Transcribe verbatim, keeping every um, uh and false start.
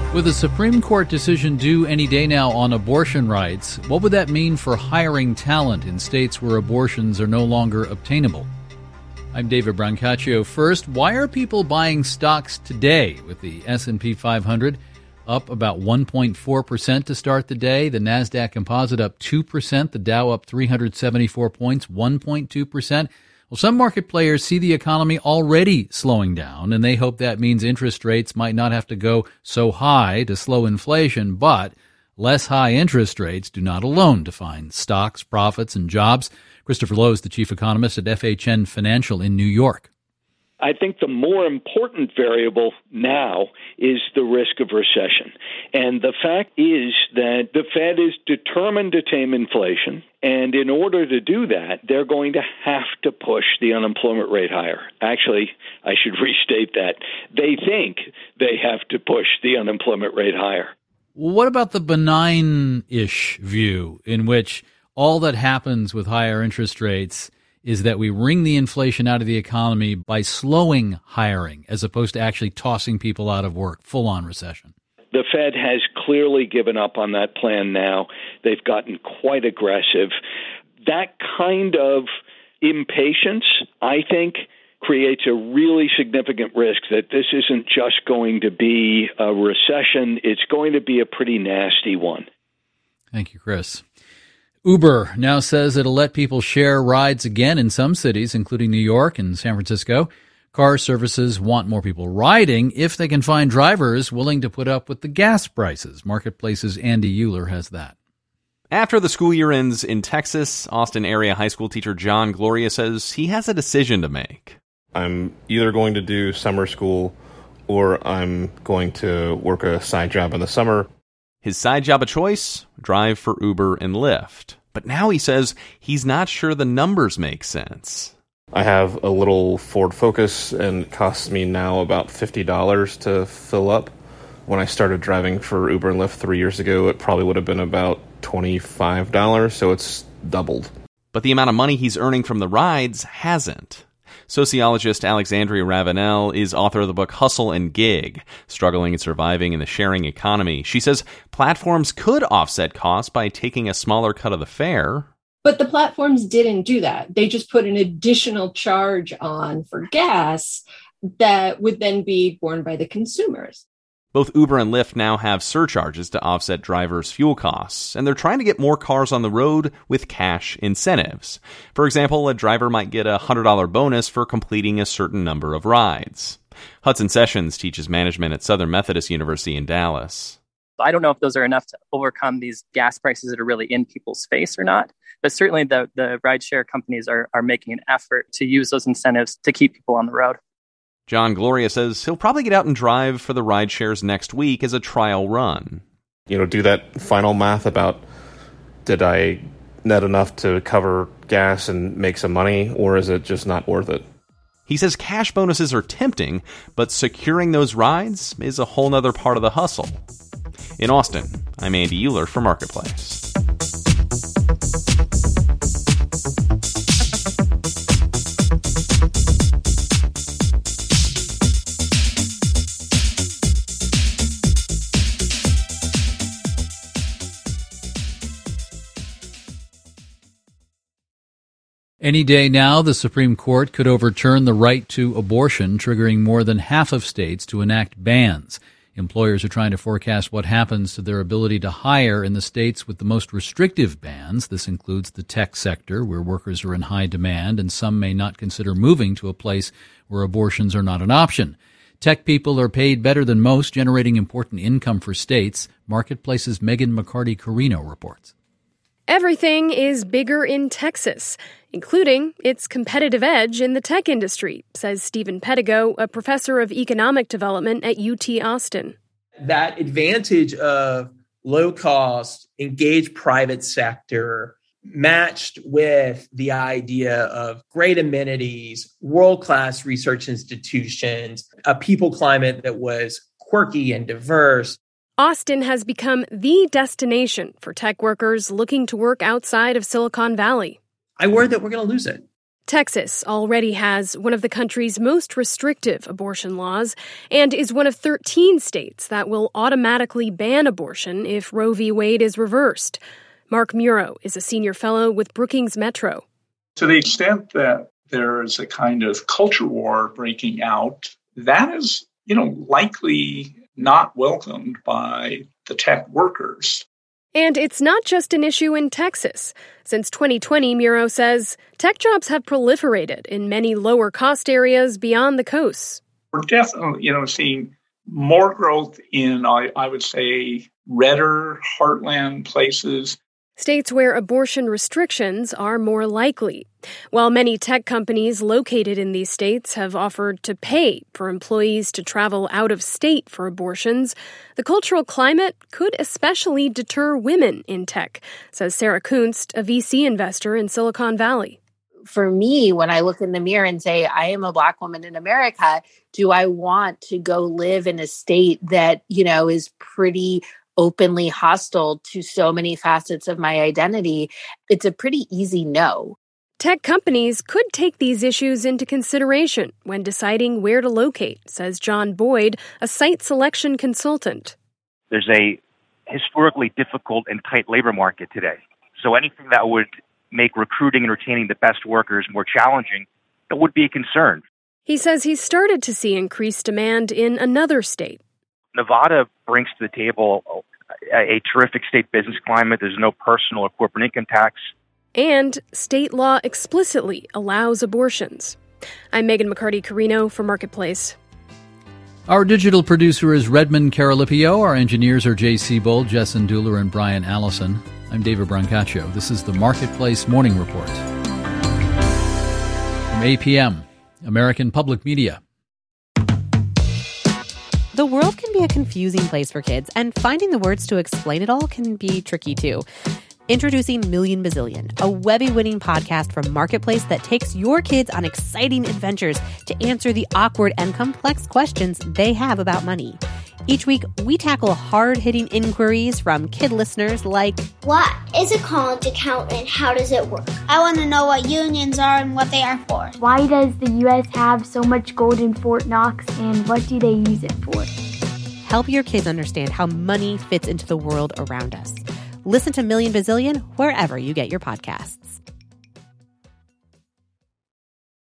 With a Supreme Court decision due any day now on abortion rights, what would that mean for hiring talent in states where abortions are no longer obtainable? I'm David Brancaccio. First, why are people buying stocks today with the S and P five hundred up about one point four percent to start the day, the NASDAQ Composite up two percent, the Dow up three hundred seventy-four points, one point two percent? Well, some market players see the economy already slowing down, and they hope that means interest rates might not have to go so high to slow inflation, but less high interest rates do not alone define stocks, profits, and jobs. Christopher Lowe is the chief economist at F H N Financial in New York. I think the more important variable now is the risk of recession. And the fact is that the Fed is determined to tame inflation. And in order to do that, they're going to have to push the unemployment rate higher. Actually, I should restate that. They think they have to push the unemployment rate higher. What about the benign-ish view in which all that happens with higher interest rates is that we wring the inflation out of the economy by slowing hiring as opposed to actually tossing people out of work, full-on recession? The Fed has clearly given up on that plan now. They've gotten quite aggressive. That kind of impatience, I think, creates a really significant risk that this isn't just going to be a recession. It's going to be a pretty nasty one. Thank you, Chris. Uber now says it'll let people share rides again in some cities, including New York and San Francisco. Car services want more people riding if they can find drivers willing to put up with the gas prices. Marketplace's Andy Euler has that. After the school year ends in Texas, Austin area high school teacher John Gloria says he has a decision to make. I'm either going to do summer school or I'm going to work a side job in the summer. His side job of choice? Drive for Uber and Lyft. But now he says he's not sure the numbers make sense. I have a little Ford Focus, and it costs me now about fifty dollars to fill up. When I started driving for Uber and Lyft three years ago, it probably would have been about twenty-five dollars, so it's doubled. But the amount of money he's earning from the rides hasn't. Sociologist Alexandria Ravenel is author of the book Hustle and Gig, Struggling and Surviving in the Sharing Economy. She says platforms could offset costs by taking a smaller cut of the fare. But the platforms didn't do that. They just put an additional charge on for gas that would then be borne by the consumers. Both Uber and Lyft now have surcharges to offset drivers' fuel costs, and they're trying to get more cars on the road with cash incentives. For example, a driver might get a one hundred dollars bonus for completing a certain number of rides. Hudson Sessions teaches management at Southern Methodist University in Dallas. I don't know if those are enough to overcome these gas prices that are really in people's face or not, but certainly the, the rideshare companies are, are making an effort to use those incentives to keep people on the road. John Gloria says he'll probably get out and drive for the ride shares next week as a trial run. You know, do that final math about did I net enough to cover gas and make some money, or is it just not worth it? He says cash bonuses are tempting, but securing those rides is a whole nother part of the hustle. In Austin, I'm Andy Euler for Marketplace. Any day now, the Supreme Court could overturn the right to abortion, triggering more than half of states to enact bans. Employers are trying to forecast what happens to their ability to hire in the states with the most restrictive bans. This includes the tech sector, where workers are in high demand, and some may not consider moving to a place where abortions are not an option. Tech people are paid better than most, generating important income for states. Marketplace's Megan McCarty-Carino reports. Everything is bigger in Texas, including its competitive edge in the tech industry, says Stephen Pedigo, a professor of economic development at U T Austin. That advantage of low-cost, engaged private sector matched with the idea of great amenities, world-class research institutions, a people climate that was quirky and diverse. Austin has become the destination for tech workers looking to work outside of Silicon Valley. I worry that we're going to lose it. Texas already has one of the country's most restrictive abortion laws and is one of thirteen states that will automatically ban abortion if Roe v. Wade is reversed. Mark Muro is a senior fellow with Brookings Metro. To the extent that there is a kind of culture war breaking out, that is, you know, likely not welcomed by the tech workers. And it's not just an issue in Texas. Since twenty twenty, Muro says, tech jobs have proliferated in many lower-cost areas beyond the coasts. We're definitely, you know, seeing more growth in, I, I would say, redder heartland places. States where abortion restrictions are more likely. While many tech companies located in these states have offered to pay for employees to travel out of state for abortions, the cultural climate could especially deter women in tech, says Sarah Kunst, a V C investor in Silicon Valley. For me, when I look in the mirror and say, I am a Black woman in America, do I want to go live in a state that, you know, is pretty openly hostile to so many facets of my identity? It's a pretty easy no. Tech companies could take these issues into consideration when deciding where to locate, says John Boyd, a site selection consultant. There's a historically difficult and tight labor market today. So anything that would make recruiting and retaining the best workers more challenging, that would be a concern. He says he's started to see increased demand in another state. Nevada brings to the table a, a terrific state business climate. There's no personal or corporate income tax. And state law explicitly allows abortions. I'm Megan McCarty-Carino for Marketplace. Our digital producer is Redmond Carolipio. Our engineers are J C Bold, Jessen Dueller, and Brian Allison. I'm David Brancaccio. This is the Marketplace Morning Report. From A P M, American Public Media. The world can be a confusing place for kids, and finding the words to explain it all can be tricky too. Introducing Million Bazillion, a Webby-winning podcast from Marketplace that takes your kids on exciting adventures to answer the awkward and complex questions they have about money. Each week, we tackle hard-hitting inquiries from kid listeners like, what is a college account and how does it work? I want to know what unions are and what they are for. Why does the U S have so much gold in Fort Knox and what do they use it for? Help your kids understand how money fits into the world around us. Listen to Million Bazillion wherever you get your podcasts.